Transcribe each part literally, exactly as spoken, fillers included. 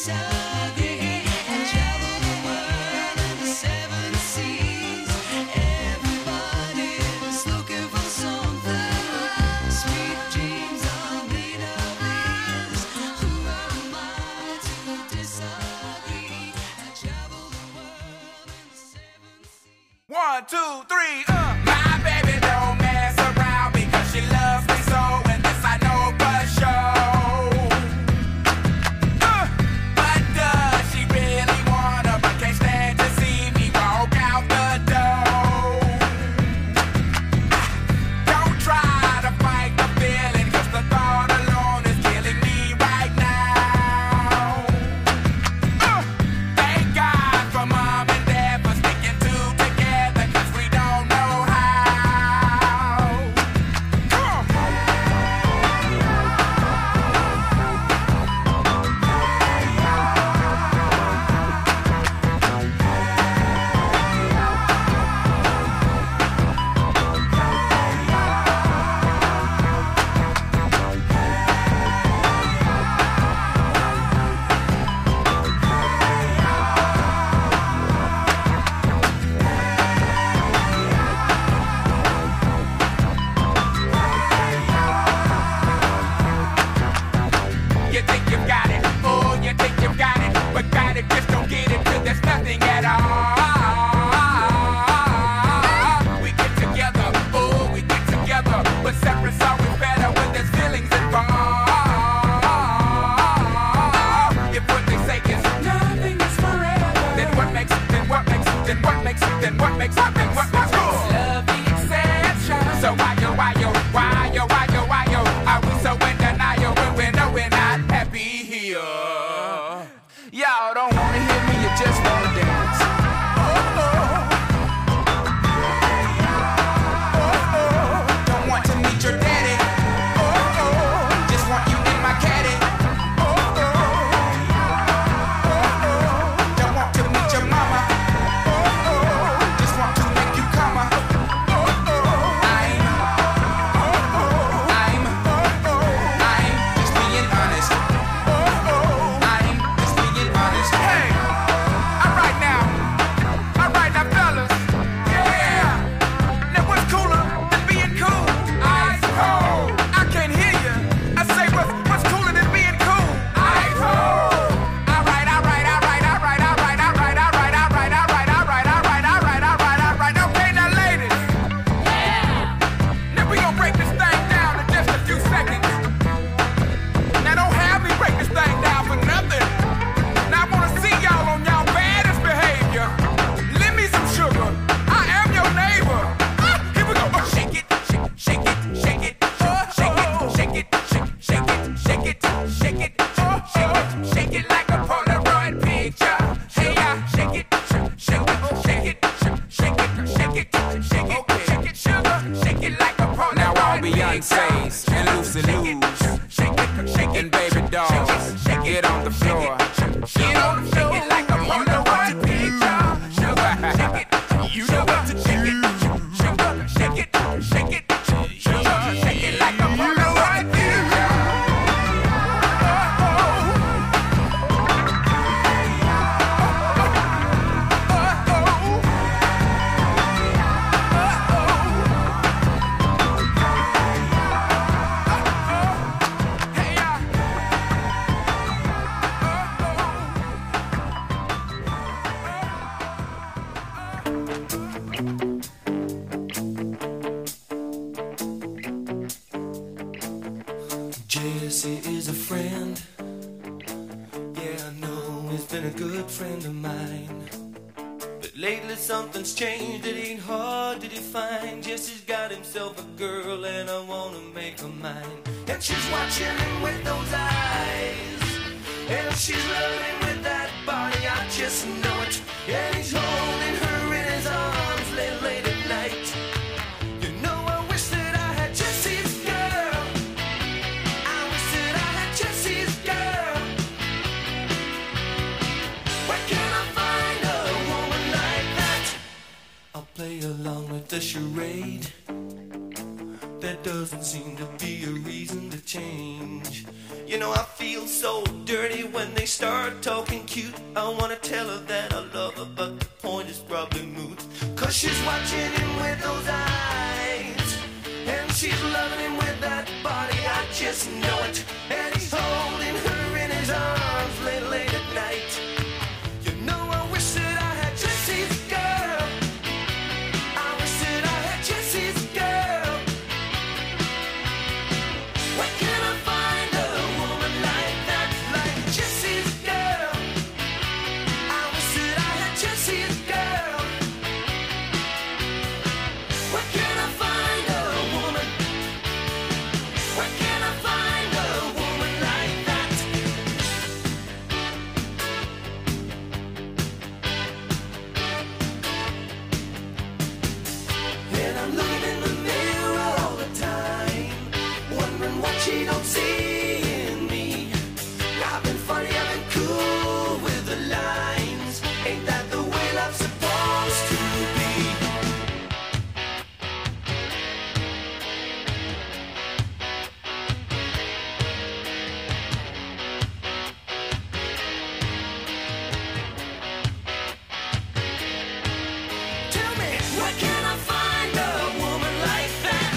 disagree. I travel the world and the seven seas. Everybody's looking for something. Sweet dreams are made of these. Who am I to disagree? I travel the world and the seven seas. One, two, three, uh. My baby don't mess around because she loves me so, and this I know for sure. Uh. But does she really wanna, but can't stand to see me walk out the door? Don't try to fight the feeling, cause the thought alone is killing me right now. Uh. Thank God for mom and dad for sticking two together, cause we don't know how. Come on. You think you've got it, oh, you think you've got it, but got it, just don't get it till there's nothing at all. We get together, oh, we get together, but separate's always better when there's feelings involved. If what they say is nothing is forever, then what makes, then what makes, then what makes, then what makes, what makes, what makes love the exception? So why yo, why yo, why yo, why yo, why yo, are we so in denial when we know we're not happy here? Y'all don't wanna hear me, you just wanna dance. Oh, oh. Oh, oh. Don't want to meet your daddy. Oh, oh. Just want you in my caddy. Oh, oh. Oh, oh. Don't want to meet your mama. Oh, oh. Just want to make you come. Oh, oh. I'm, oh, oh. I'm, oh, oh. I'm just being honest. Oh, oh. I'm just being honest. Hey, alright now, alright now, fellas. Yeah. Now what's cooler than being cool? Ice cold. I can't hear you. I say what's what's cooler than being cool? Ice cold. Alright, alright, alright, alright, alright, alright, alright, alright, alright, alright, alright, alright, alright, alright. Okay, now ladies. Now we gonna break this thing down in just a few seconds. Now don't have me break this thing down for nothing. Now I wanna see y'all on y'all baddest behavior. Lend me some sugar. I am your neighbor. Ah, here we go. Oh, shake it, shake, shake it, shake it, shake it, shake it, shake, shake it, shake it, shake it, shake it, shake it like a Polaroid picture. Hey, yeah, shake it, shake, shake it, shake it, shake it, shake it, shake it, shake it, sugar, shake it like a Polaroid picture. Now all Beyonce's and Lucy Lou's and Baby Dolls, get on the floor. Get on the floor like a Polaroid picture. Sugar, shake it, you know what to shake it. Sugar, shake it, shake it, sugar, shake it like a Polaroid picture. Oh, oh. Oh, oh. Hey, yeah. Jesse is a friend. Yeah, I know he's been a good friend of mine. But lately something's changed, it ain't hard to define. Jesse's got himself a girl and I wanna make her mine. And she's watching him with those eyes, and she's loving with that body, I just know it. And he's holding her in his arms late, late at night. You know I wish that I had Jesse's girl. I wish that I had Jesse's girl. Where can I find a woman like that? I'll play along with the charade. There doesn't seem to be a reason to change. You know I feel so dirty when they start talking cute, I wanna tell her that I love her, but the point is probably moot. Cause she's watching him with those eyes, and she's loving him with that body, I just know it. And he's holding her in his arms late, late at night. You know, I wish that I had Jesse's girl. I wish that I had Jesse's girl. Where can I find a woman like that, like Jesse's girl? I wish that I had Jesse's girl. Where can I find a woman? Where can I find a woman like that? And I'm looking in the mirror all the time, wondering what she don't see in me. I've been funny, I've been cool with the lines. Ain't that the way love's supposed to be? Tell me, where can I find a woman like that?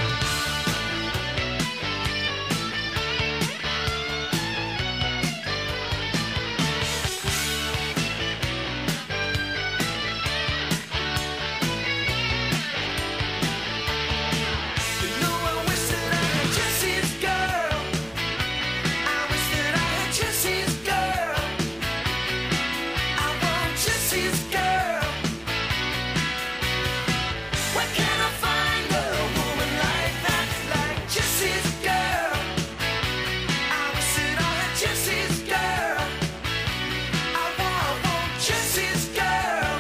You know, I wish that I had Jesse's girl. I wish that I had Jesse's girl. I want Jesse's girl. Where can I find a woman like that, like Jesse's girl? I wish that I had Jesse's girl. I want, I want Jesse's girl.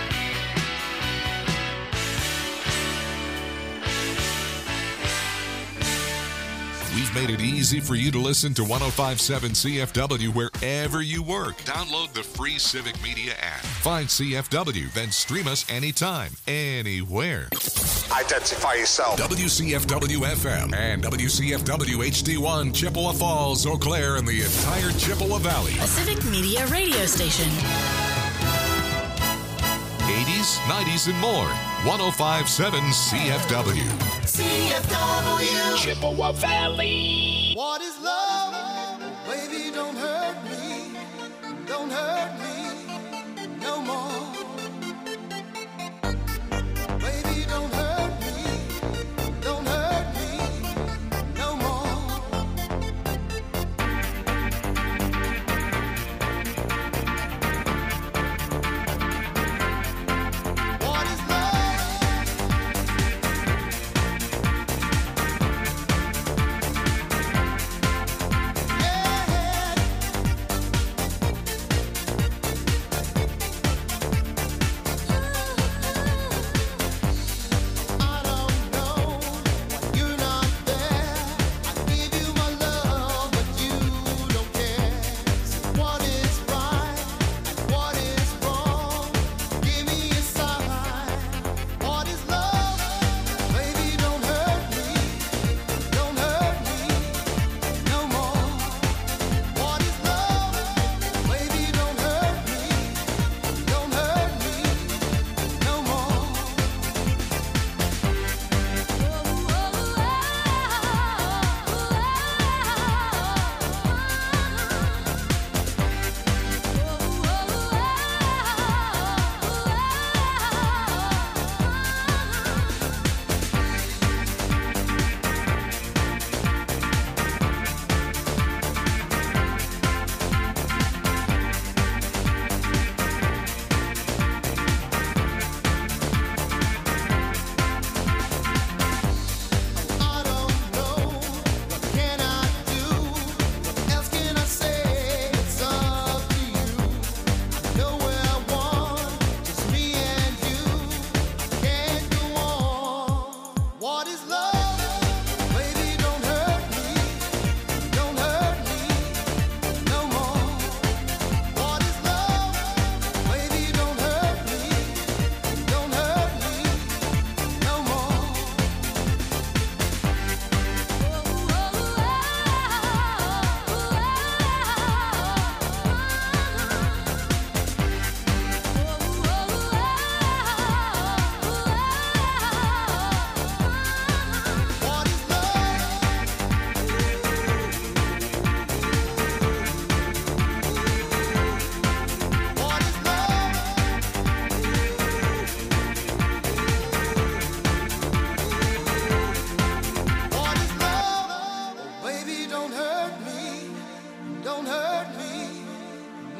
We've made it easy for you to listen to one oh five point seven C F W wherever you work. Download the free Civic Media app. Find C F W, then stream us anytime, anywhere. Identify yourself. W C F W F M and W C F W H D one, Chippewa Falls, Eau Claire, and the entire Chippewa Valley. A Civic Media radio station. eighties, nineties, and more. one oh five point seven C F W. C F W. Chippewa Valley. What is love? Baby, don't hurt me. Don't hurt me no more. Baby, don't hurt me. Don't hurt me no more. What is love? Yeah.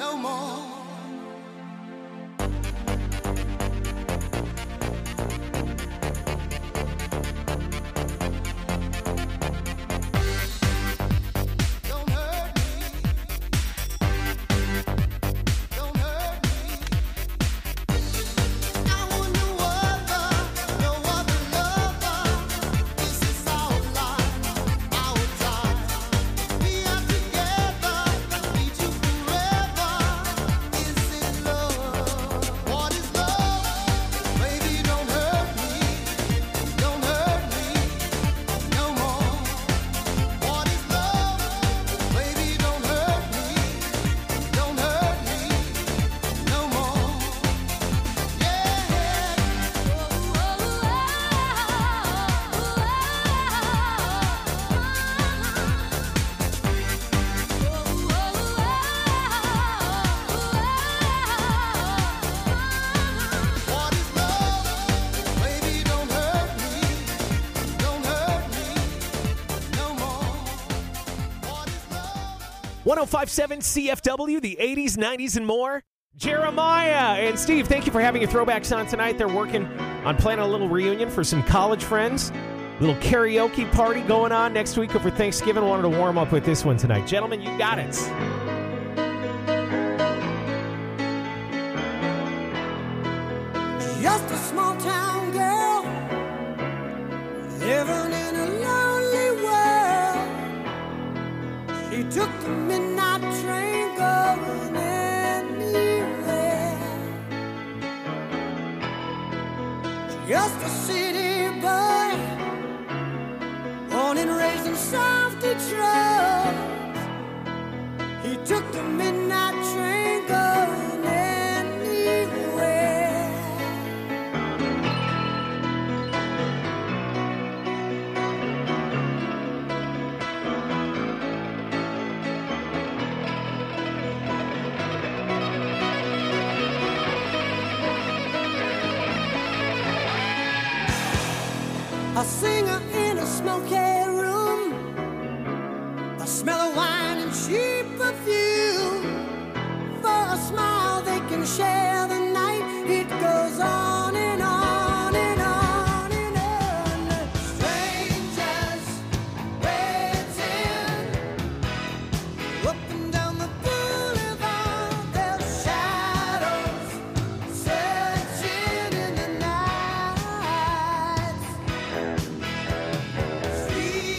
no more. Don't hurt me. Don't hurt me. I want no other, no other lover. This is our life, our time. We are together, need you forever. Is it love? What is love? Baby, don't hurt me, don't hurt me no more. What is love? Baby, don't hurt me, don't hurt me no more. What is love? Baby, don't hurt me, don't hurt me no more. What is love? one oh five point seven C F W, the eighties, nineties, and more. Jeremiah and Steve, thank you for having your throwbacks on tonight. They're working on planning a little reunion for some college friends. Little karaoke party going on next week over Thanksgiving. Wanted to warm up with this one tonight. Gentlemen, you got it. Just a small town girl living in a lonely world. She took the midnight train going anywhere. Just a city boy, born and raised in South Detroit. He took the midnight train going anywhere. A singer in a smoky room, the smell of wine and cheap perfume. For a smile they can share the night. It goes on and on and on and on. Strangers waiting up and down the boulevard. Their shadows searching in the night. Street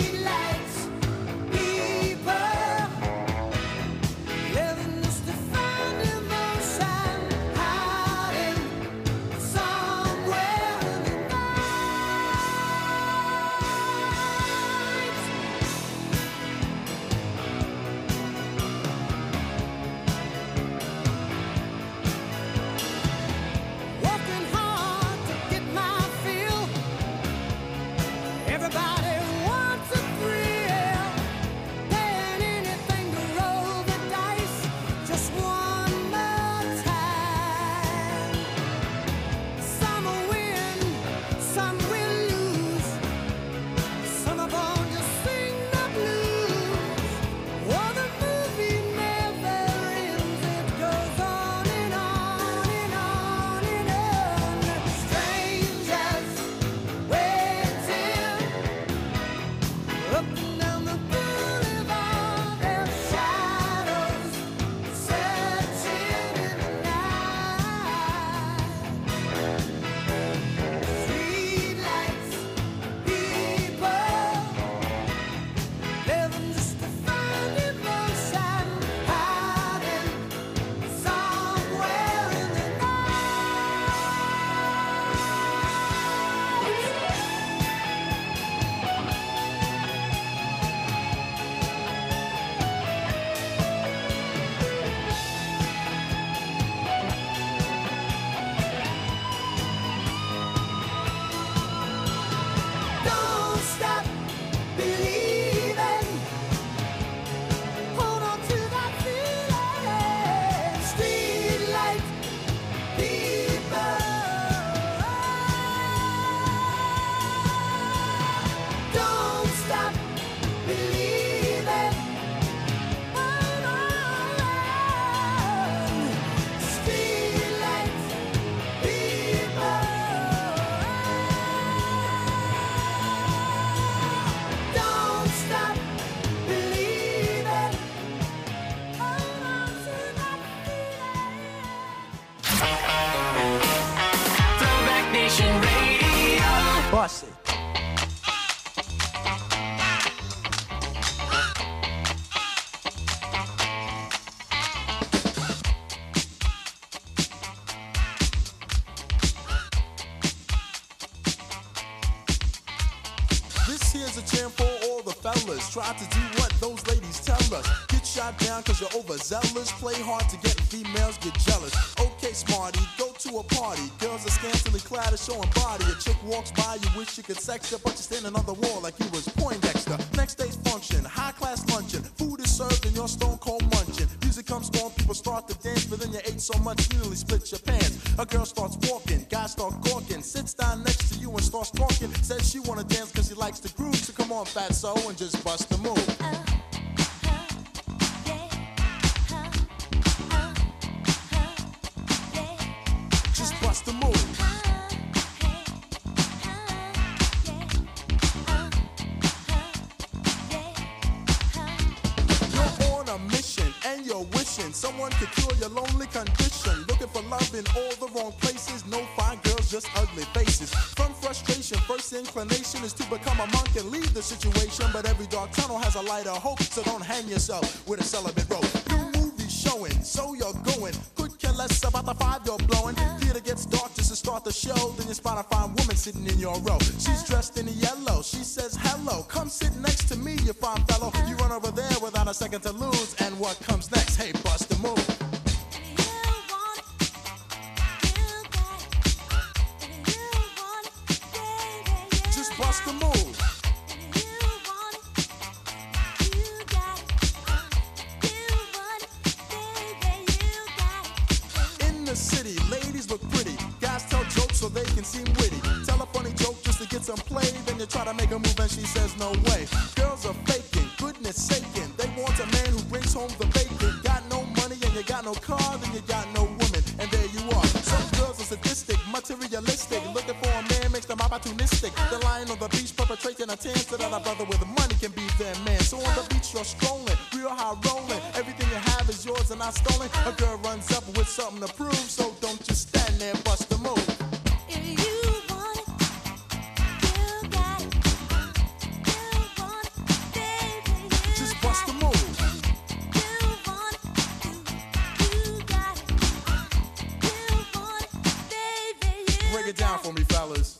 bust it. This here's a jam for all the fellas. Try to do what those ladies tell us. Get shot down cause you're overzealous. Play hard to get females get jealous. Okay, smarty, go to a party. Girls are scantily clad and showing body. A chick walks by, you wish you could sex her, but you're standing on the wall like you was Poindexter. Next day's function, high class luncheon. Food is served and you're stone cold munching. Music comes on, people start to dance, but then you ate so much you nearly split your pants. A girl starts walking, guys start gawking, sits down next to you and starts talking. Says she wanna dance cause she likes the groove, so come on fatso and just bust the move. Just bust the move. You're on a mission and you're wishing someone could cure your lonely condition. Looking for love in all the wrong places. No fine girls, just ugly faces. From frustration, first inclination is to become a monk and leave the situation. But every dark tunnel has a light of hope, so don't hang yourself with a celibate rope. New movies showing, so you're going. Could care less about the five you're blowing. Theater gets dark just to start the show. Then you spot a fine woman sitting in your row. She's dressed in yellow. She says hello. Come sit next to me, you fine fellow. You run over there without a second to lose. And what comes next? Hey, bust the move. Just bust the move. In the city, ladies look pretty. Guys tell jokes so they can seem witty. Tell a funny joke just to get some play. Then you try to make a move and she says no way. Girls are faking, goodness saking. They want a man who brings home the bacon. Got no money and you got no car, then you got no woman. And there you are. Some girls are sadistic, materialistic. Looking for a man makes them opportunistic. They're lying on the beach perpetrating a tan so that a brother with money can be their man. So on the beach you're strolling, real high rolling. Everything you have is yours and not stolen. A girl runs up with something to prove, so don't just stand there, bust the move. Just bust the move. Break it down for me, fellas.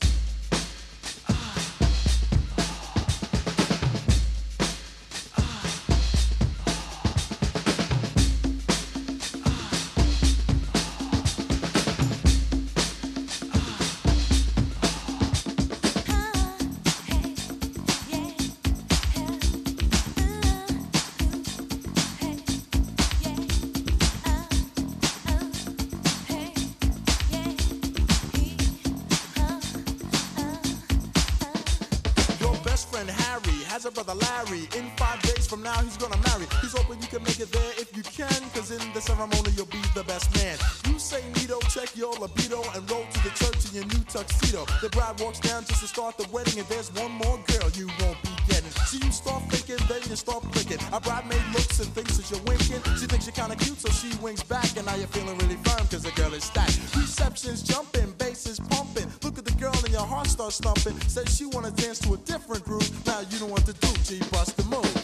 Has a brother Larry. In five days from now he's gonna marry. He's hoping you can make it there if you can, cause in the ceremony you'll be the best man. You say neato, check your libido, and roll to the church in your new tuxedo. The bride walks down just to start the wedding, and there's one more girl you won't be getting. So you start thinking, then you start blinking. A bridemaid looks and thinks that you're winking. She thinks you're kinda cute, so she winks back, and now you're feeling really firm cause the girl is stacked. Reception's jumping, bass is pumping. Look at the girl and your heart starts thumping. Says she wanna dance to a different groove. Now you don't want to do, G, bust the move.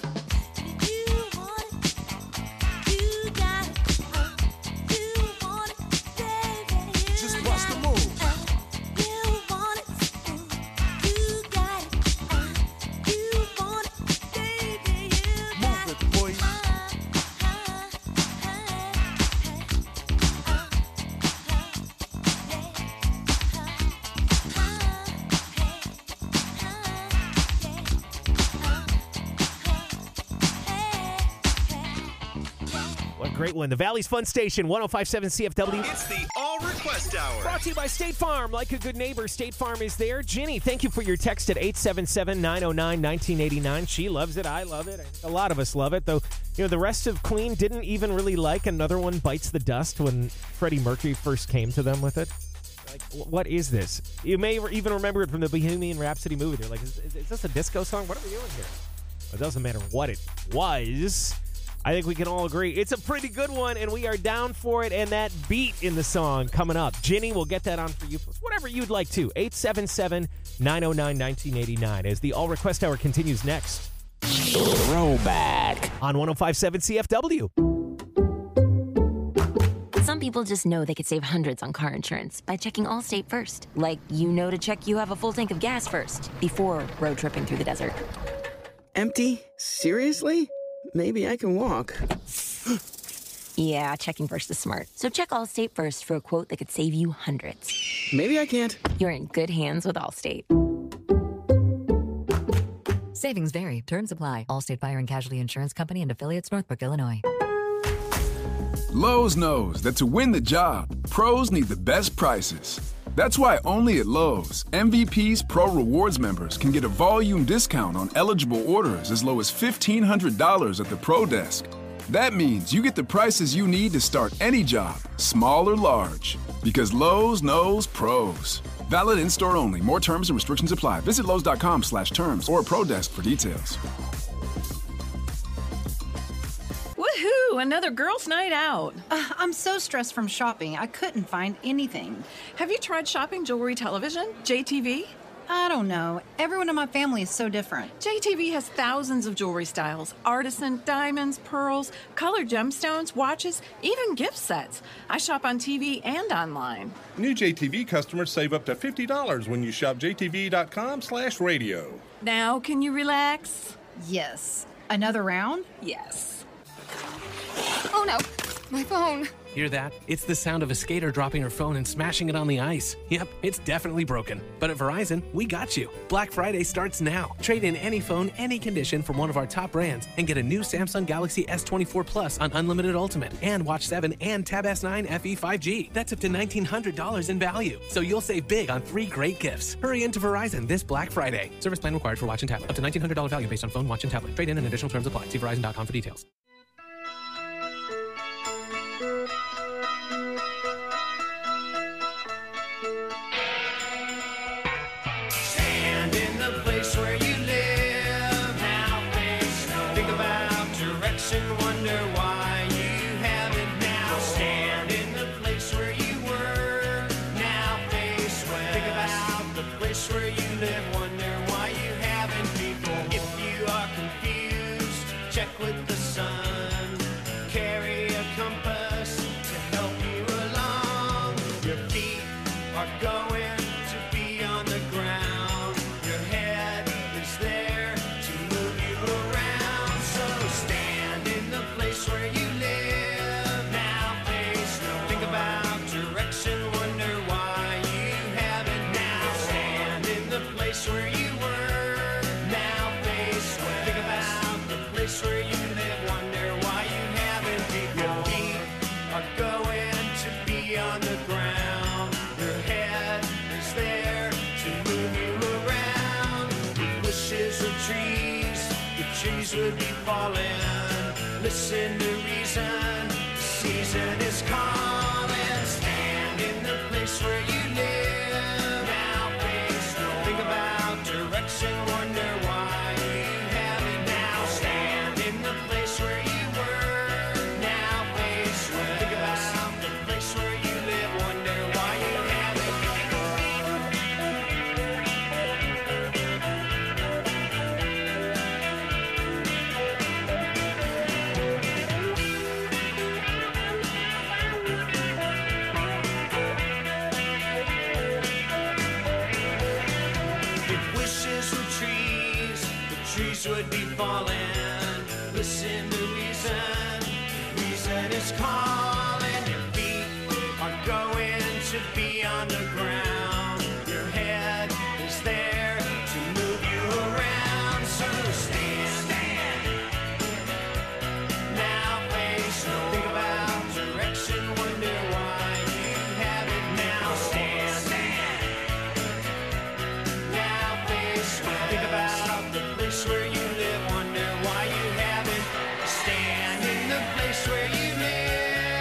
Just bust the move. Move it, boy. Great one. The Valley's Fun Station, one oh five point seven C F W. It's the All Request Hour. Brought to you by State Farm. Like a good neighbor, State Farm is there. Ginny, thank you for your text at eight seven seven, nine oh nine, nineteen eighty-nine. She loves it. I love it. I think a lot of us love it. Though, you know, the rest of Queen didn't even really like Another One Bites the Dust when Freddie Mercury first came to them with it. Like, what is this? You may even remember it from the Bohemian Rhapsody movie. They're like, is, is this a disco song? What are we doing here? It doesn't matter what it was. I think we can all agree it's a pretty good one, and we are down for it. And that beat in the song coming up. Ginny, we'll get that on for you. Whatever you'd like to. eight seven seven, nine oh nine, nineteen eighty-nine as the All Request Hour continues next. Throwback. On one oh five point seven C F W. Some people just know they could save hundreds on car insurance by checking Allstate first. Like, you know to check you have a full tank of gas first before road tripping through the desert. Empty? Seriously? Maybe I can walk. Yeah, checking first is smart. So check Allstate first for a quote that could save you hundreds. Maybe I can't. You're in good hands with Allstate. Savings vary. Terms apply. Allstate Fire and Casualty Insurance Company and affiliates, Northbrook, Illinois. Lowe's knows that to win the job, pros need the best prices. That's why only at Lowe's, M V P's Pro Rewards members can get a volume discount on eligible orders as low as fifteen hundred dollars at the Pro Desk. That means you get the prices you need to start any job, small or large. Because Lowe's knows pros. Valid in-store only. More terms and restrictions apply. Visit Lowe's.com slash terms or Pro Desk for details. Woohoo! Another girls' night out. Uh, I'm so stressed from shopping. I couldn't find anything. Have you tried shopping jewelry television? J T V? I don't know. Everyone in my family is so different. J T V has thousands of jewelry styles. Artisan, diamonds, pearls, colored gemstones, watches, even gift sets. I shop on T V and online. New J T V customers save up to fifty dollars when you shop jtv.com slash radio. Now can you relax? Yes. Another round? Yes. Oh no, my phone. Hear that? It's the sound of a skater dropping her phone and smashing it on the ice. Yep, it's definitely broken. But at Verizon, we got you. Black Friday starts now. Trade in any phone, any condition from one of our top brands and get a new Samsung Galaxy S twenty-four Plus on Unlimited Ultimate and Watch seven and Tab S nine F E five G. That's up to nineteen hundred dollars in value. So you'll save big on three great gifts. Hurry into Verizon this Black Friday. Service plan required for watch and tablet. Up to nineteen hundred dollars value based on phone, watch, and tablet. Trade in and additional terms apply. See Verizon dot com for details. Stand in the place where you live. Now face no. Think about direction. Wonder why you haven't now. Stand in the place where you were. Now face west. Think about the place where you live. Wonder why you haven't people. If you are confused, check with the sun. Carry a compass to help you along. Your feet are going to be on the ground. Your head is there to move you around. So stand in the place where you live. Now face no. Think about direction. Wonder why you haven't now. Stand in the place where you were. Now face west. Think about the place where you live. Wonder why you haven't. Your feet are going to be on the ground. Your head is there to move you around. With wishes of trees, the trees would be falling. Listen to reason, the season is calling. Stand in the place where you live. Now face no. Think about direction. Wonder why you haven't now. Stand in the place where you were. Now face west. Think about the place where you live. Wonder why you haven't. If wishes were trees, the trees would be falling. Listen to reason, reason is calling. Your feet are going to be on the ground. Your head is there to move you around. So stand, stand. Now face no. Think about direction. Wonder why you haven't now. Stand, stand. Now face west. Think about the place where you live. Wonder why you haven't. Stand in the place where you live.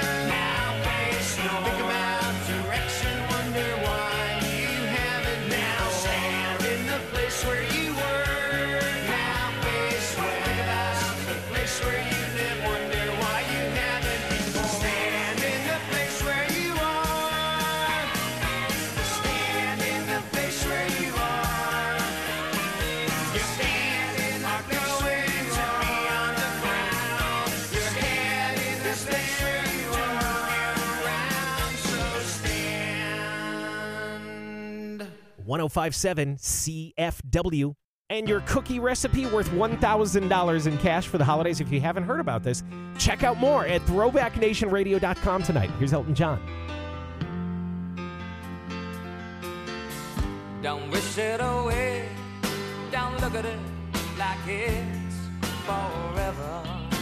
one oh five seven C F W. And your cookie recipe worth one thousand dollars in cash for the holidays. If you haven't heard about this, check out more at throwback nation radio dot com tonight. Here's Elton John. Don't wish it away. Don't look at it like it's forever.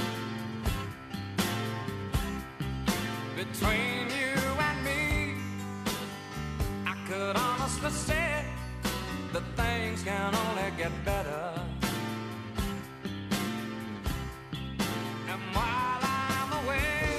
Between you and me, I could honestly say that things can only get better. And while I'm away,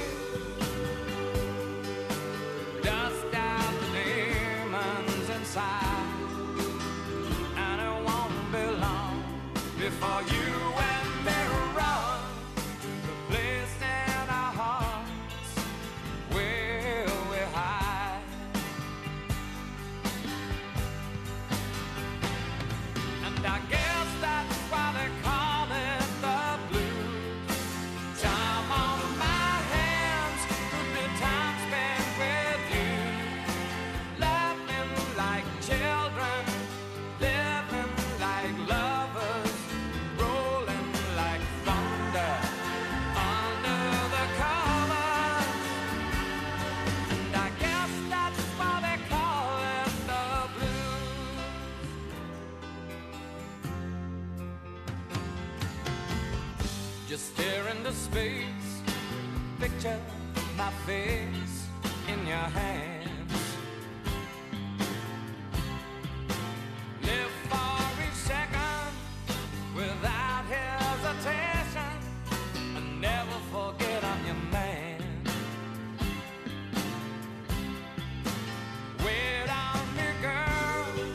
dust out the demons inside. And it won't be long before you and me run to the place in our hearts where we hide. And I guess that's why they call it the blues. Time on my hands could be time spent with you, laughing like children, living like lovers, rolling like thunder under the covers. And I guess that's why they call it the blues. Just stare into space, picture my face in your hands. Live for each second without hesitation, and never forget I'm your man. Wait on me, girl.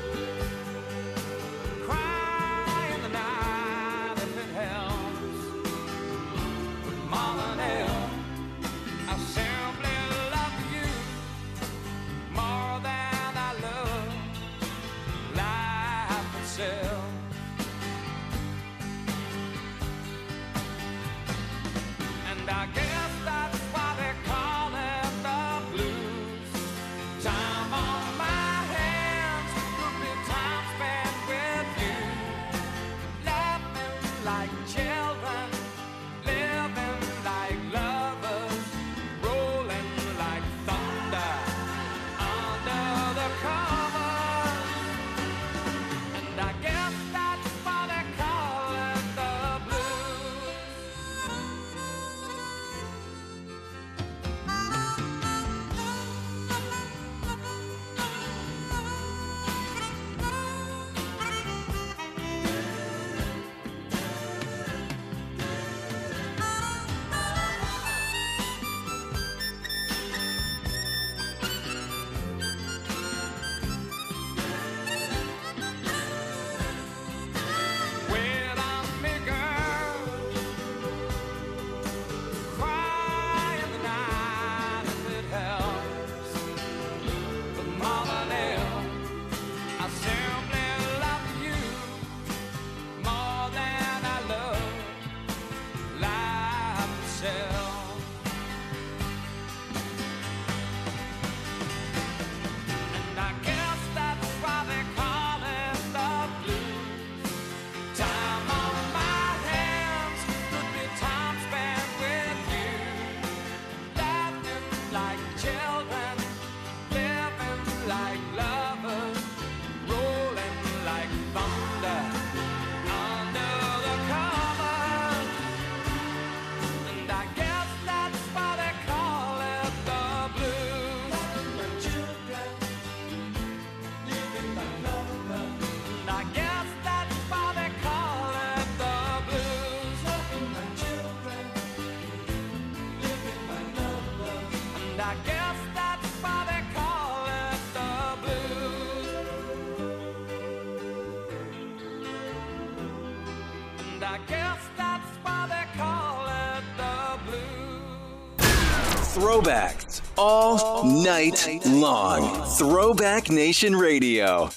Cry in the night if it helps. But more than ever, I simply love you more than I love life itself. And I guess that's why they call it the blues. Time on my hands could be time spent with you, laughing like children, living like lovers, rolling like thunder under the covers. And I guess that's why they call it the blues. Wait on me, girl. Cry in the night if it helps. But more than ever, I simply love you more than I love life itself. And I guess that's why they call it the blues. Time on my hands could be time spent with you, laughing like children, living like lovers, rolling like thunder under the covers. And I guess that's why they call it the blues. My children, living like lovers. And I guess that's why they call it the blues. My children, living like lovers. And I guess that's why they call it the blues. And I guess that's why they call it the blues. Throwbacks all night long. Throwback Nation Radio.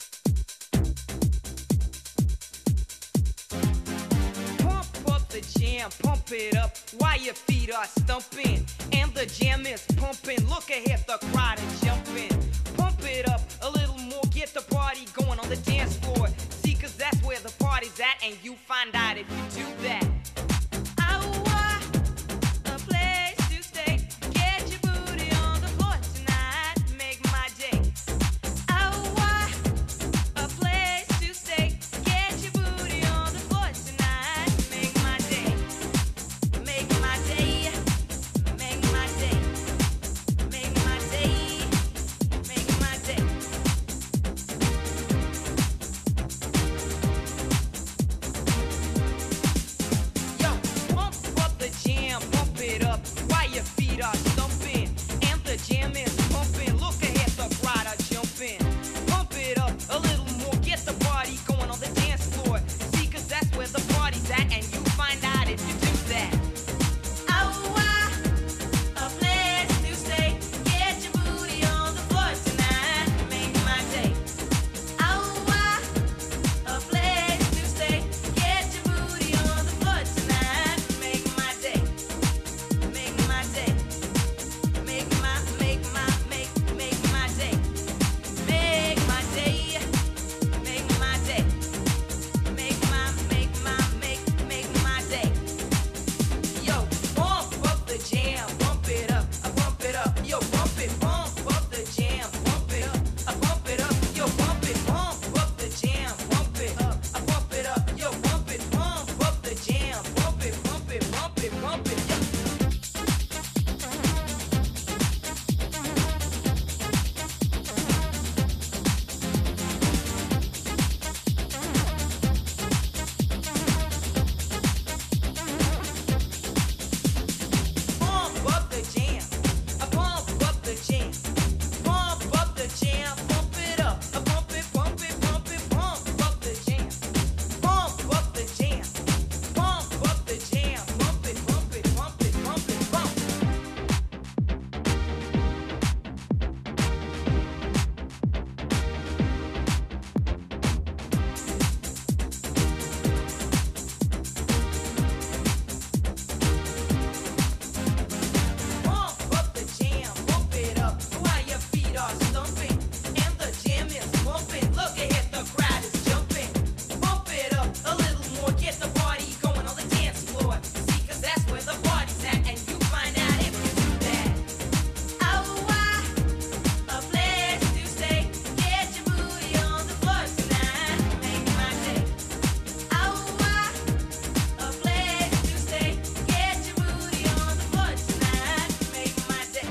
Pump up the jam. jam, pump it up while your feet are stumping. And the jam is pumping, look ahead, the crowd is jumping. Pump it up a little more, get the party going on the dance floor. See, cause that's where the party's at, and you find out if you do that. Ow, a place to stay, get your booty on the floor tonight, make my day. Ow, a place to stay, get your booty on the floor tonight, make my day. Make my day, make my day, make my day, make my day. Yo, pump up the jam, pump it up while your feet are stumping. And the jam is pumping, look ahead, the crowd are jumping. Pump it up a little more, get the party going on the dance floor. See, cause that's where the party's at, and you find out if you do that. Ow, a place to stay, get your booty on the floor tonight, make my day. Ow, a place to stay, get your booty on the floor tonight, make my day. Make my day. Make my, make my, make, make my day. Make my day. Make my day. Make my, make my, make, make my day. Yo, pump up the jam, pump it up, I pump it up. Yo, pump it, pump up the jam, pump it up, I pump it up. Yo, pump it, pump up the jam, pump it up, I pump it up. Yo, pump it, pump up the jam, pump it, pump it, pump it, pump it. Yo. Pump up the jam, I pump up the jam, pump up the jam, pump it up, I pump it, pump it, pump it, pump up the jam, pump up the jam, pump up the jam, pump it, pump it, pump it, pump it, pump. Pump up the jam, pump it up while your feet are stumping. And the jam is pumping, look ahead, the crowd is jumping. Pump it up a little more, get the party going on the dance floor. See, cause that's where the party's at, and you find out if you do that. Ow, a place to stay, get your booty on the floor tonight, make my day. Ow, a place to stay, get your booty on the floor tonight, make my day.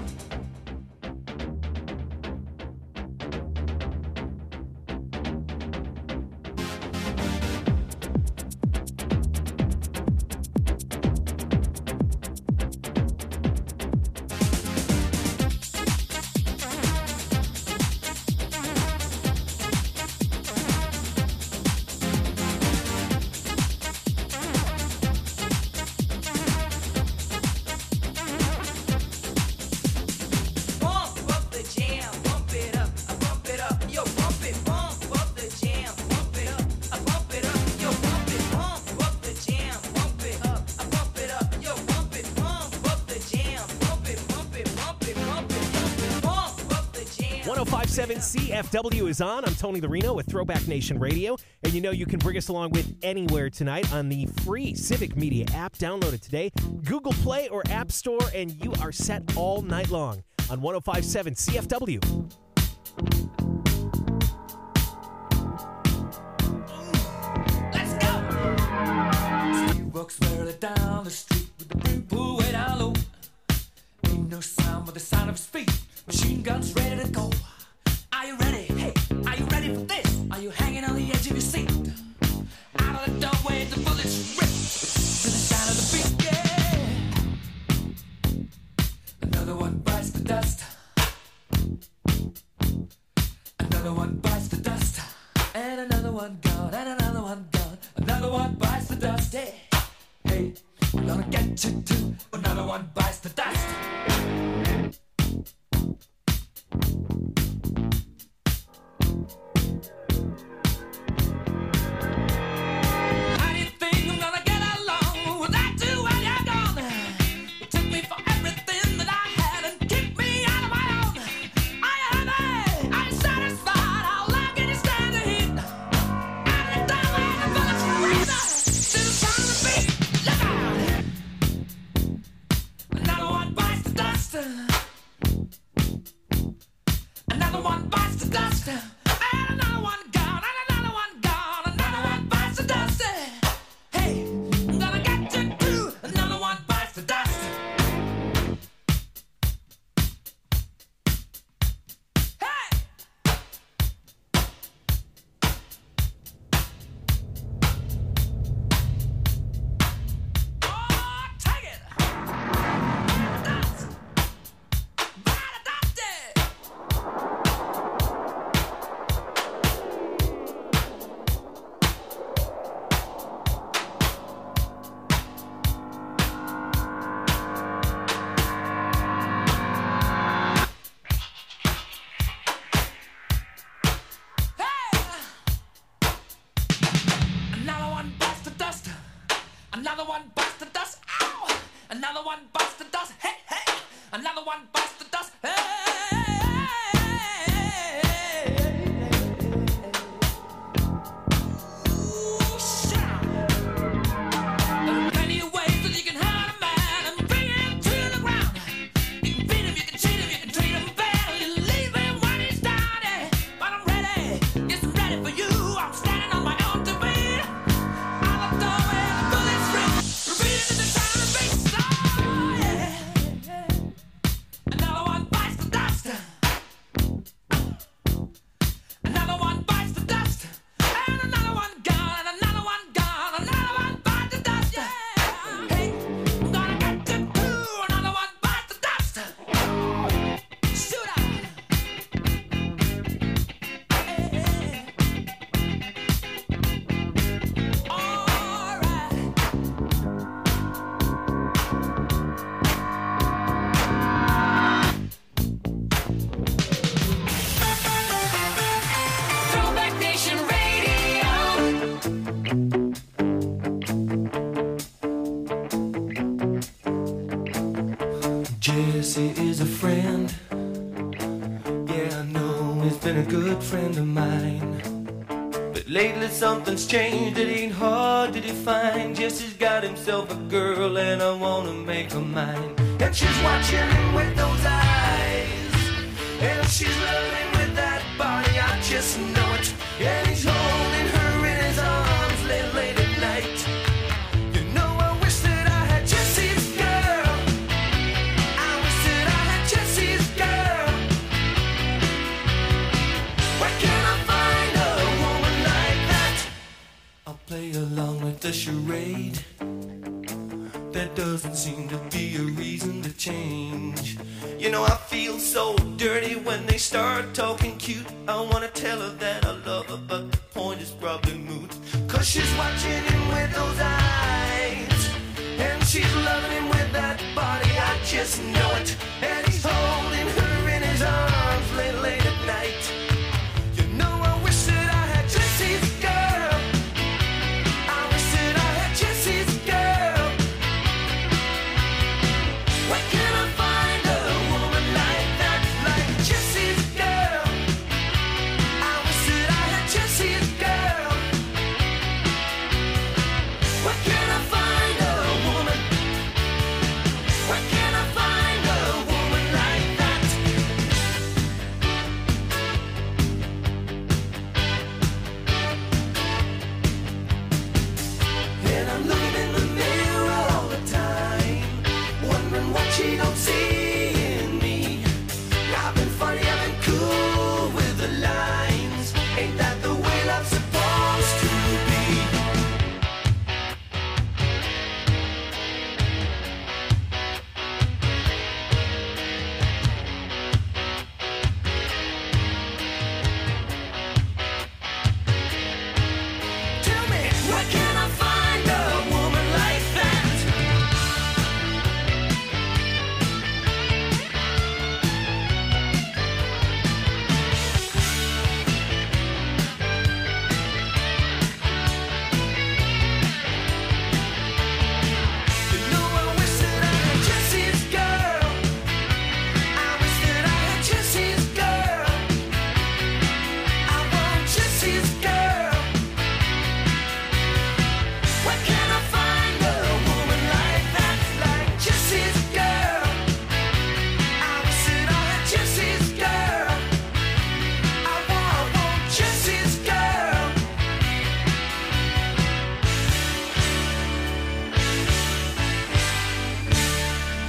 Pump up the jam, pump it up, I pump it up. Yo, pump it, pump up the jam, pump it up, I pump it up. Yo, pump it, pump up the jam, pump it up, I pump it up. Yo, pump it, pump up the jam, pump it, pump it, pump it, pump it, pump up the jam. one oh five point seven C F W is on. I'm Tony the Reno with Throwback Nation Radio. And you know you can bring us along with anywhere tonight on the free Civic Media app. Download it today. Google Play or App Store, and you are set all night long on one oh five point seven C F W. He walks barely down the street with the brim pulled way down low. Ain't no sound but the sound of his feet. Machine guns ready to go. Are you ready? Hey, are you ready for this? Are you hanging on the edge of your seat? Out of the doorway, the bullets rip to the sound of the beat. Yeah. Another one bites the dust. Another one bites the dust. And another one gone. And another one gone. Another one bites the dust. Hey, hey, we're gonna get you too. Another one bites the dust. How do you think I'm gonna get along without you dust. And another one gone, and another one gone, another one bites the dust. Hey, I'm gonna get you too. Another one bites the dust. Hey! Oh, take it! Dust! Bite the dusty! Another one bites the dust. Another one bites the dust. Ow! Another one bites the dust. Hey, hey! Another one bites the dust. Hey! Ooh, shut up. There are plenty of ways that you can hurt a man and bring him to the ground. You can beat him, you can cheat him, you can treat him bad, or you leave him when he's down. eh. But I'm ready, yes, I'm ready for you. I'm standing on my own two feet. Out the door where the bullets ring, repeating the sound of bass. Oh, yeah. Another one bites the dust. Another one bites the dust. And another one gone, and another one gone, another one bites the dust. Hey, I'm gonna get you too. Another one bites the dust. Shoot up. All right. Throwback Nation Radio. Jesse is a friend. Yeah, I know he's been a good friend of mine. But lately something's changed, it ain't hard to define. Jesse's got himself a girl and I wanna make her mine. And she's watching him with those eyes, and she's loving with that body, I just know it. And he's holding her in his arms late, late at night. You know I wish that I had Jesse's girl. I wish that I had Jesse's girl. Where can I find a woman like that? I'll play along with the charade. There doesn't seem to be a reason to change. You know I feel so dirty when they start talking cute. I wanna tell her that I love her, but the point is probably moot. Cause she's watching him with those eyes, and she's loving him with that body, I just know it. And he's holding her in his arms late, late at night. You know I wish that I had Jesse's girl. I wish that I had Jesse's girl. Where can I find a woman like that, like Jesse's girl? I wish that I had Jesse's girl. Where can I find a woman? Where can I find a woman?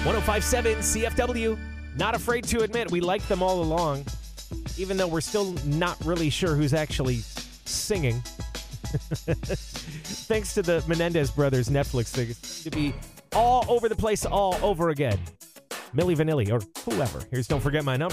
oh five seven C F W. Not afraid to admit we like them all along, even though we're still not really sure who's actually singing. Thanks to the Menendez brothers Netflix thing, it seems to be all over the place all over again. Milli Vanilli or whoever. Here's Don't Forget My Number.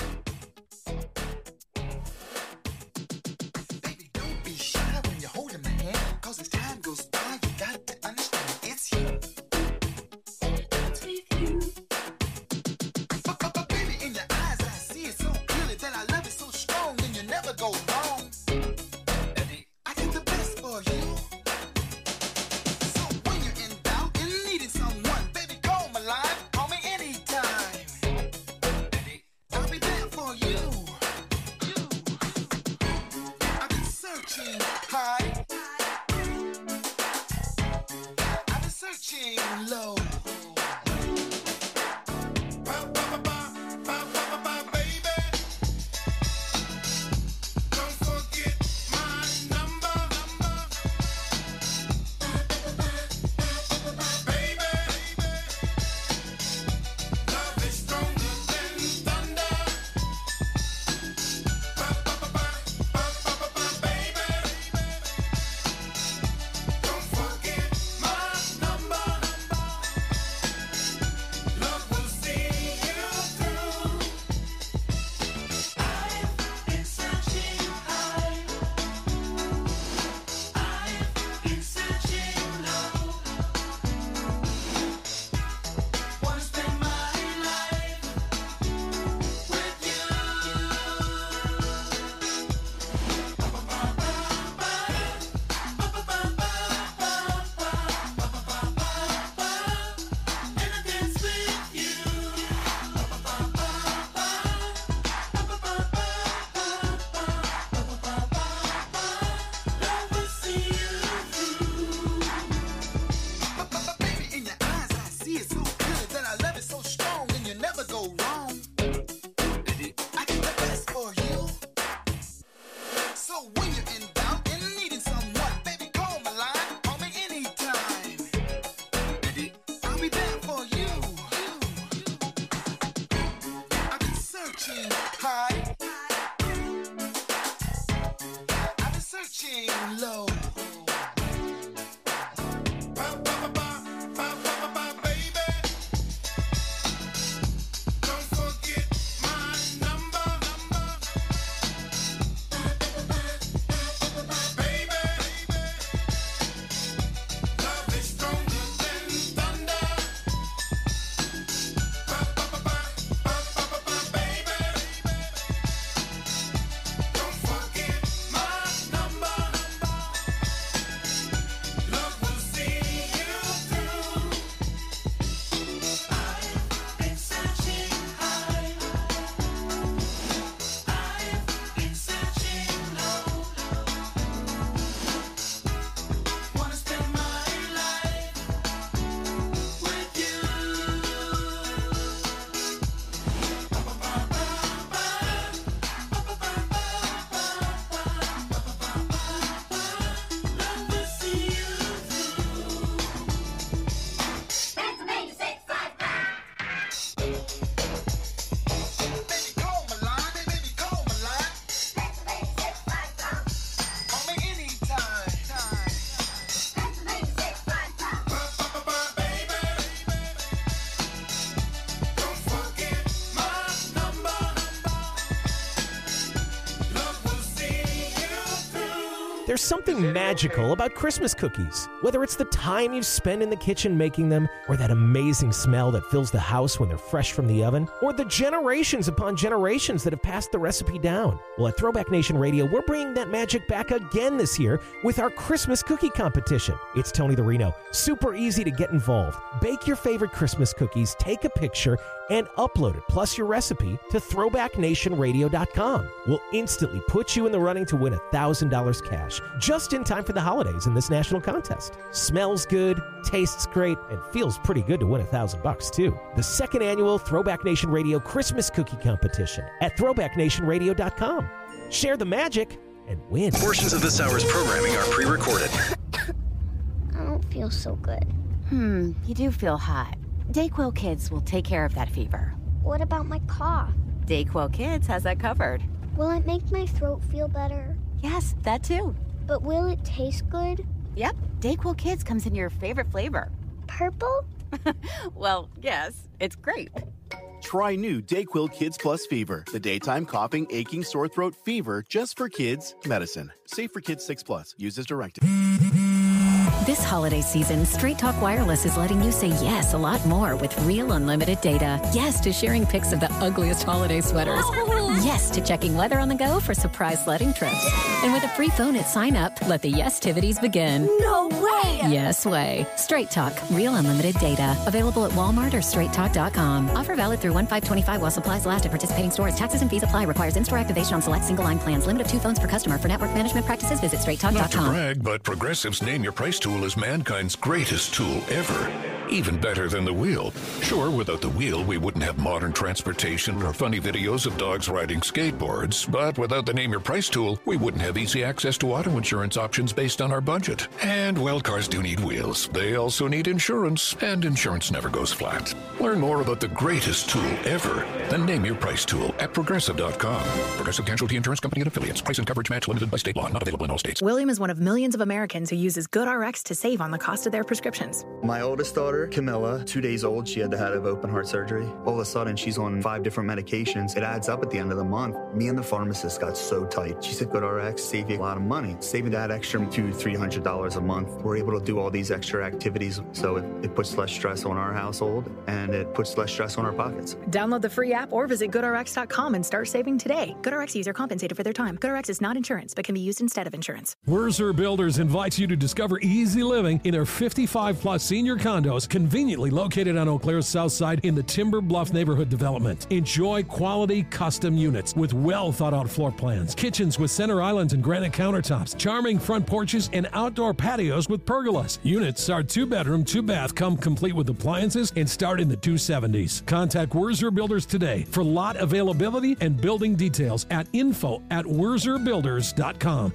There's something magical about Christmas cookies. Whether it's the time you spend in the kitchen making them, or that amazing smell that fills the house when they're fresh from the oven, or the generations upon generations that have passed the recipe down. Well, at Throwback Nation Radio, we're bringing that magic back again this year with our Christmas cookie competition. It's Tony the Reno. Super easy to get involved. Bake your favorite Christmas cookies, take a picture, and upload it, plus your recipe, to throwback nation radio dot com. We'll instantly put you in the running to win one thousand dollars cash, just in time for the holidays in this national contest. Smells good, tastes great, and feels pretty good to win one thousand bucks too. The second annual Throwback Nation Radio Christmas Cookie Competition at throwback nation radio dot com. Share the magic and win. Portions of this hour's programming are pre-recorded. I don't feel so good. Hmm, you do feel hot. Dayquil Kids will take care of that fever. What about my cough? Dayquil Kids has that covered. Will it make my throat feel better? Yes, that too. But will it taste good? Yep, Dayquil Kids comes in your favorite flavor. Purple? Well, yes, it's grape. Try new Dayquil Kids Plus Fever, the daytime coughing, aching, sore throat fever just for kids medicine. Safe for kids six plus. Use as directed. This holiday season, Straight Talk Wireless is letting you say yes a lot more with real unlimited data. Yes to sharing pics of the ugliest holiday sweaters. Yes to checking weather on the go for surprise sledding trips. And with a free phone at sign up, let the yes-tivities begin. No way! Yes way. Straight Talk, real unlimited data. Available at Walmart or straight talk dot com. Offer valid through one five twenty-five while supplies last at participating stores. Taxes and fees apply. Requires in-store activation on select single-line plans. Limit of two phones per customer. For network management practices, visit straight talk Not dot to com. brag, but Progressive's Name Your Price tool is mankind's greatest tool ever. Even better than the wheel. Sure, without the wheel, we wouldn't have modern transportation or funny videos of dogs riding skateboards. But without the Name Your Price tool, we wouldn't have easy access to auto insurance options based on our budget. And, well, cars do need wheels. They also need insurance, and insurance never goes flat. Learn more about the greatest tool ever, the Name Your Price tool at progressive dot com. Progressive Casualty Insurance Company and Affiliates. Price and coverage match limited by state law. Not available in all states. William is one of millions of Americans who uses GoodRx to save on the cost of their prescriptions. My oldest daughter, Camilla, two days old, she had to have open heart surgery. All of a sudden, she's on five different medications. It adds up at the end of the month. Me and the pharmacist got so tight. She said, GoodRx, save you a lot of money. Saving that extra two, hundred dollars, three hundred dollars a month. We're able to do all these extra activities, so it, it puts less stress on our household, and it puts less stress on our pockets. Download the free app or visit good R X dot com and start saving today. GoodRx are compensated for their time. GoodRx is not insurance, but can be used instead of insurance. Wurzer Builders invites you to discover easy living in their fifty-five plus senior condos conveniently located on Eau Claire's south side in the Timber Bluff neighborhood development. Enjoy quality custom units with well thought out floor plans, kitchens with center islands and granite countertops, charming front porches, and outdoor patios with pergolas. Units are two bedroom, two bath, come complete with appliances and start in the two seventies. Contact Wurzer Builders today for lot availability and building details at info at wurzer builders dot com.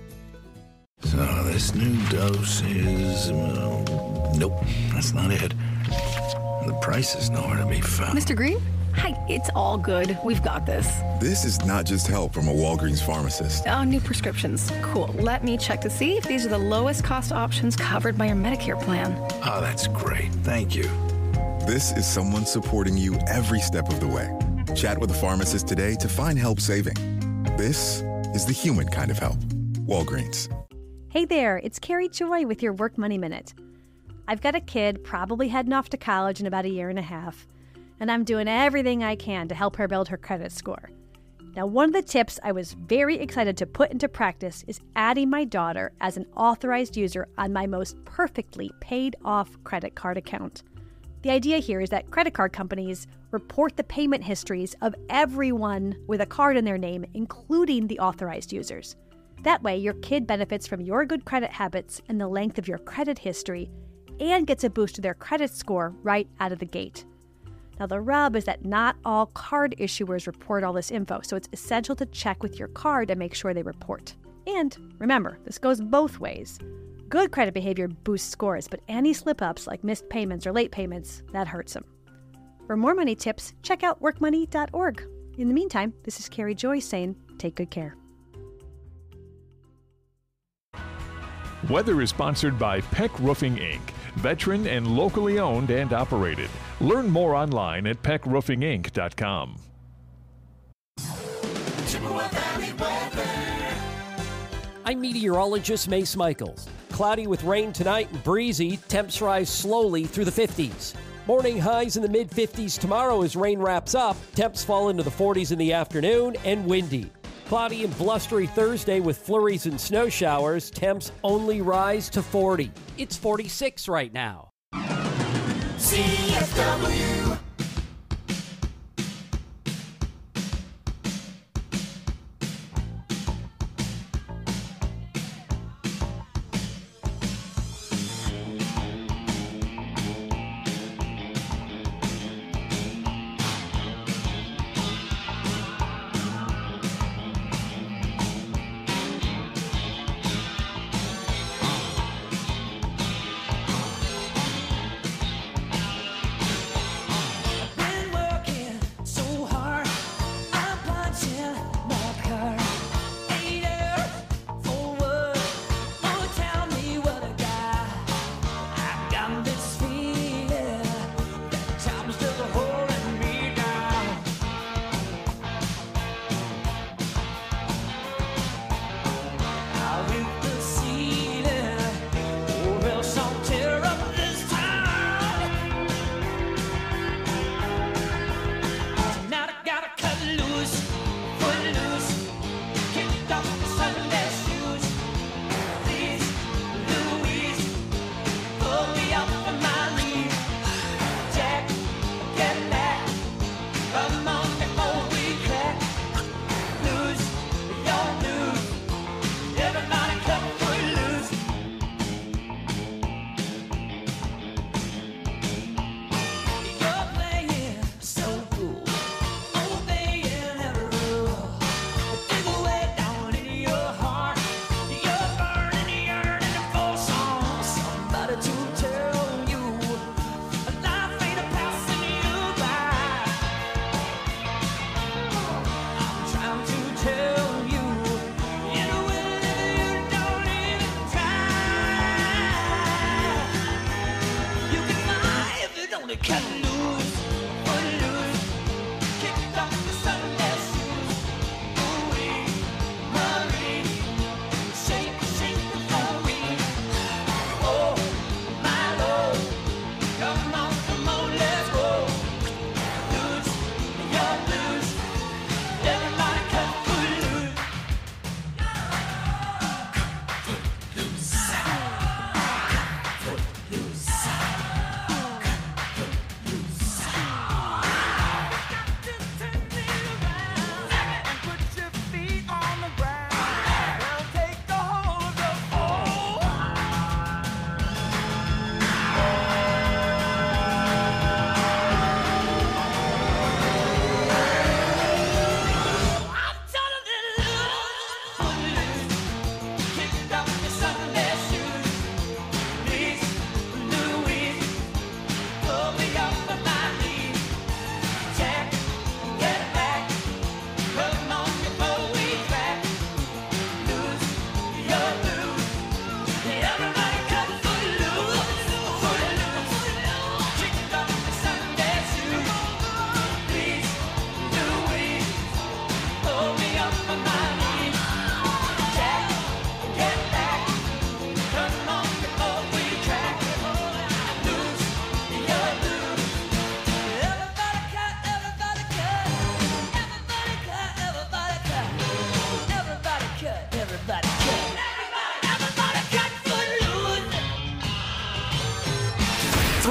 So this new dose is... Uh, nope, that's not it. The price is nowhere to be found. Mister Green? Hi, it's all good. We've got this. This is not just help from a Walgreens pharmacist. Oh, new prescriptions. Cool. Let me check to see if these are the lowest cost options covered by your Medicare plan. Oh, that's great. Thank you. This is someone supporting you every step of the way. Chat with a pharmacist today to find help saving. This is the human kind of help. Walgreens. Hey there, it's Carrie Joy with your Work Money Minute. I've got a kid probably heading off to college in about a year and a half, and I'm doing everything I can to help her build her credit score. Now, one of the tips I was very excited to put into practice is adding my daughter as an authorized user on my most perfectly paid-off credit card account. The idea here is that credit card companies report the payment histories of everyone with a card in their name, including the authorized users. That way, your kid benefits from your good credit habits and the length of your credit history and gets a boost to their credit score right out of the gate. Now, the rub is that not all card issuers report all this info, so it's essential to check with your card and make sure they report. And remember, this goes both ways. Good credit behavior boosts scores, but any slip-ups like missed payments or late payments, that hurts them. For more money tips, check out work money dot org. In the meantime, this is Carrie Joy saying, take good care. Weather is sponsored by Peck Roofing, Incorporated, veteran and locally owned and operated. Learn more online at peck roofing inc dot com. I'm meteorologist Mace Michaels. Cloudy with rain tonight and breezy. Temps rise slowly through the fifties. Morning highs in the mid-fifties tomorrow as rain wraps up. Temps fall into the forties in the afternoon and windy. Cloudy and blustery Thursday with flurries and snow showers. Temps only rise to forty. It's forty-six right now. C F W.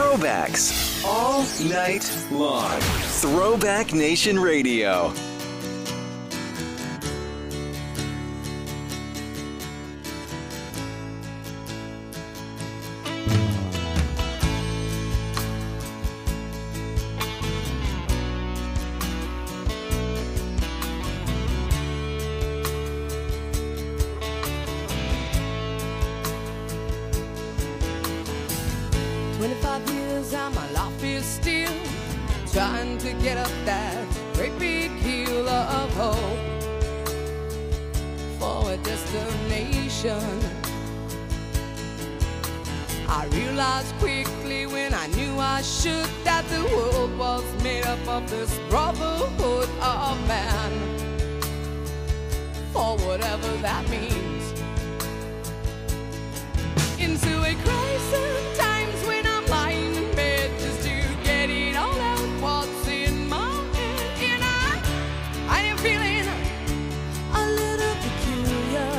Throwbacks all night long. Throwback Nation Radio. twenty-five years and my life is still trying to get up that great big hill of hope for a destination. I realized quickly when I knew I should that the world was made up of this brotherhood of man, for whatever that means. Into a crisis times when I'm lying in bed just to get it all out what's in my head. And I, I am feeling a little peculiar.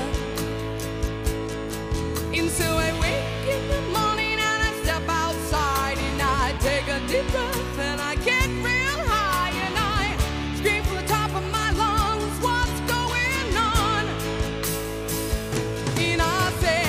And so I wake in the morning and I step outside and I take a deep breath and I get real high and I scream from the top of my lungs, what's going on? And I say,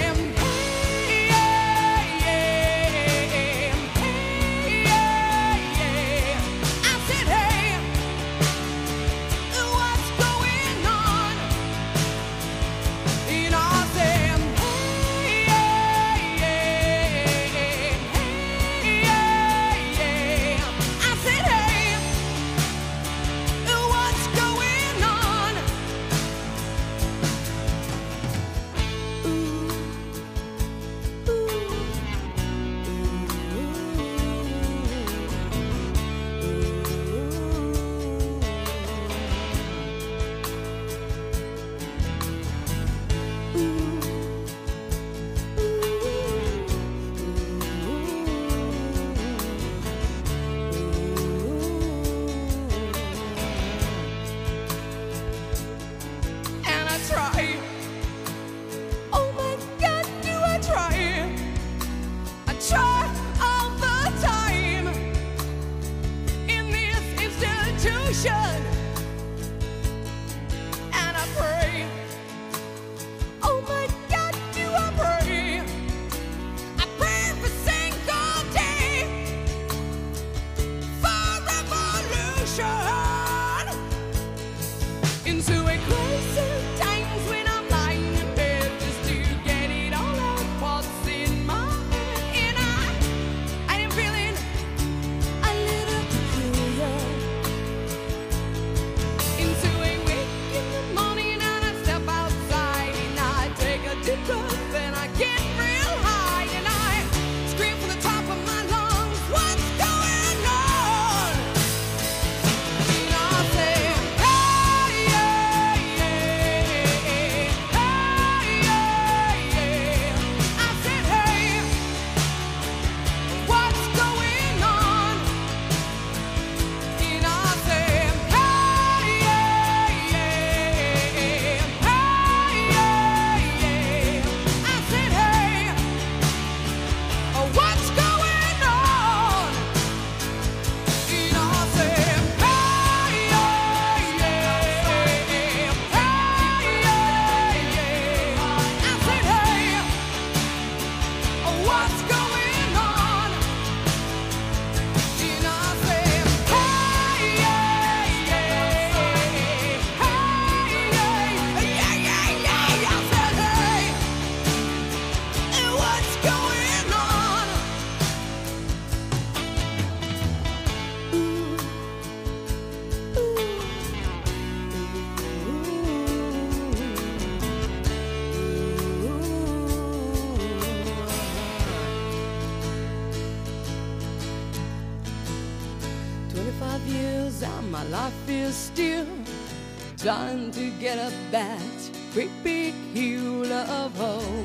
and I pray. Oh my God, do I pray? I pray every single day for revolution. Into a crisis times when I'm lying in bed just to get it all out what's in my head. And I, I am feeling a little peculiar. Into a wake in the morning and I step outside and I take a deep breath and I get real high and I scream from the top of my lungs, what's going on? And I say, hey, yeah, yeah, hey, yeah, yeah. I said, hey, what's going on? And I say, what's going on? And I say, hey, yeah, yeah, hey, yeah, yeah, yeah, yeah. I said, hey, what's going on? twenty-five years and my life is still trying to get up that great big hill of hope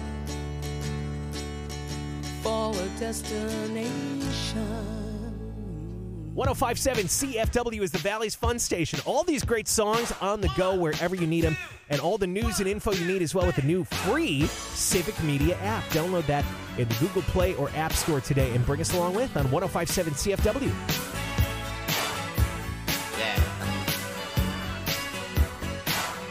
for a destination. one oh five point seven C F W is the Valley's Fun Station. All these great songs on the go wherever you need them, and all the news and info you need as well with the new free Civic Media app. Download that in the Google Play or App Store today and bring us along with on one oh five point seven C F W.